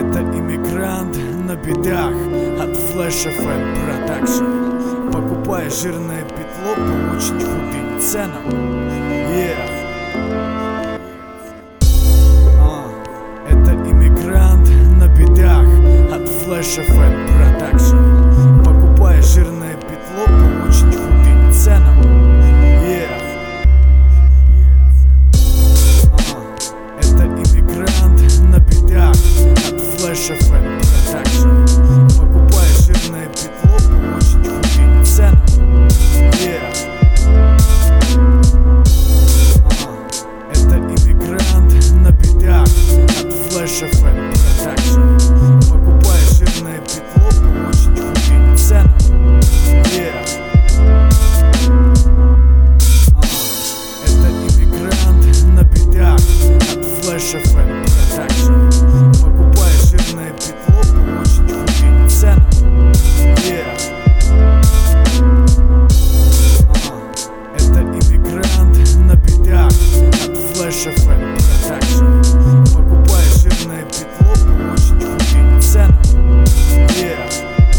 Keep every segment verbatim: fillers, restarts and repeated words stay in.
Это иммигрант на бедах от Flash эф эм Production. Покупай жирное петло по очень худым ценам. Yeah. uh, Это иммигрант на бедах от Flash эф эм Production. Покупай жирное петло по очень худым ценам. Yeah. uh, Это иммигрант на бедах от Flash эф эм Production. Покупай жирное петло по очень худым ценам. Yeah. uh, Это иммигрант на бедах от Flash эф эм Production. Покупай жирное петло по очень худым ценам. Yeah. uh, Это иммигрант на бедах от Flash эф эм Production. Покупай жирное петло по очень худым ценам. Yeah. uh, Это иммигрант на бедах от Flash эф эм Production. Покупай жирное петло по очень худым ценам. Yeah.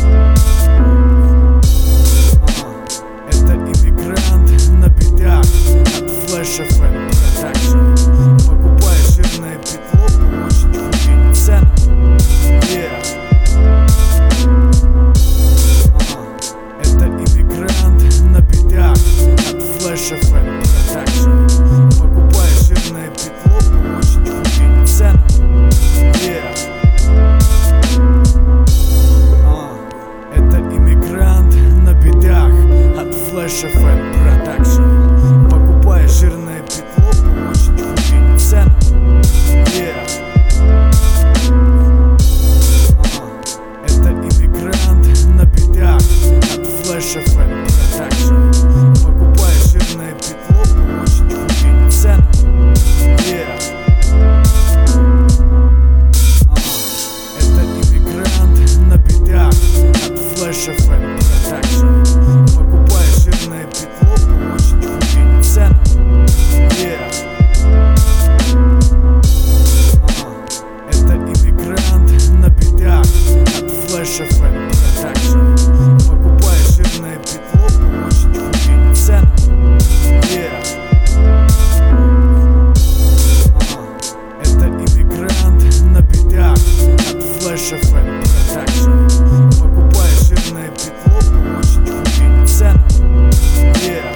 uh, Это иммигрант на бедах от Flash эф эм Production. Покупай жирное петло по очень худым ценам. Yeah. uh, Это иммигрант на бедах от Flash эф эм Production. Покупай жирное петло по очень худым ценам. Yeah. uh, Это иммигрант на бедах от Flash эф эм Production. Покупай жирное петло по очень худым ценам. Yeah. uh, Это иммигрант на бедах от Flash эф эм Production. Покупай жирное петло по очень худым ценам. Yeah. uh, Это иммигрант на бедах от Flash эф эм Production. Покупай жирное петло по очень худым ценам. Yeah. uh, Это иммигрант на бедах от Flash эф эм Production. Покупай жирное петло по очень худым ценам. Yeah. uh, Это иммигрант на бедах от Flash эф эм Production. Покупай жирное петло по очень худым ценам. Yeah.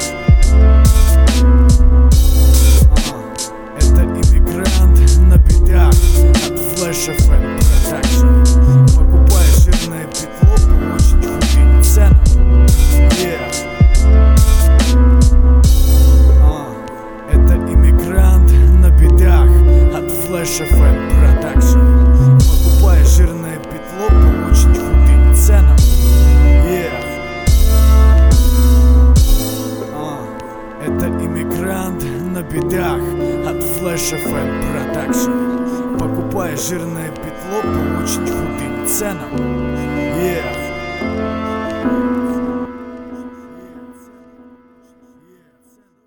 uh, Это иммигрант на бедах от Flash эф эм Production. Покупай жирное петло по очень худым ценам. Yeah. uh, Это иммигрант на бедах от Flash эф эм Production. Покупай жирное петло по очень худым ценам. Yeah. uh, Это иммигрант на бедах от Flash эф эм Production. Покупай жирное петло по очень худым ценам.